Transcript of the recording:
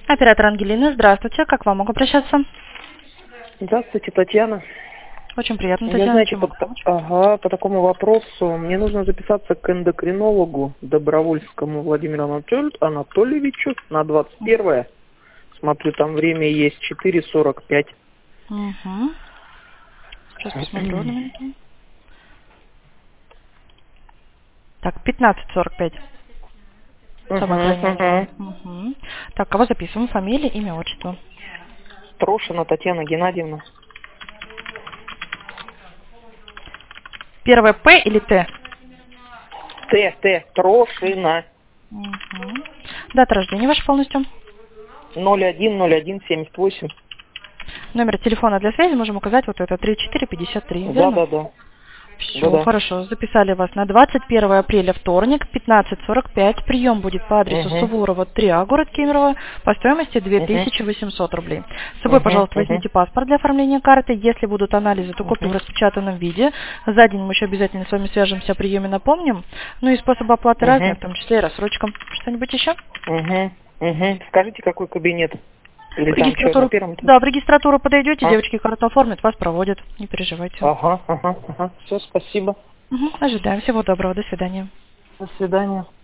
Оператор Ангелина, здравствуйте. Как вам могу обращаться? Здравствуйте, Татьяна. Очень приятно, Я, Татьяна. знаете, Чем могу помочь? по такому вопросу мне нужно записаться к эндокринологу Добровольскому Владимиру Анатольевичу на 21-е. Смотрю, там время есть 4:45. Угу. Сейчас посмотрю одну минуту. Так, 15:45. Самое крайнее время. Угу. Так, кого записываем? Фамилия, имя, отчество. Трошина Татьяна Геннадьевна. Первое П или Т? Трошина. Угу. Дата рождения ваша полностью? 01/01/78. Номер телефона для связи можем указать вот это 3453, верно? Да. Все, хорошо. Записали вас на 21 апреля, вторник, 15:45. Прием будет по адресу Суворова, 3А, город Кемерово, по стоимости 2800 рублей. С собой, пожалуйста, возьмите паспорт для оформления карты. Если будут анализы, то копию в распечатанном виде. За день мы еще обязательно с вами свяжемся, о приеме напомним. Ну и способы оплаты разные, в том числе и рассрочка. Что-нибудь еще? Скажите, какой кабинет? Или В там что, регистратуру, на первом? да, в регистратуру подойдете, девочки карту оформят, вас проводят. Не переживайте. Ага. Все, спасибо. Ожидаем. Всего доброго. До свидания. До свидания.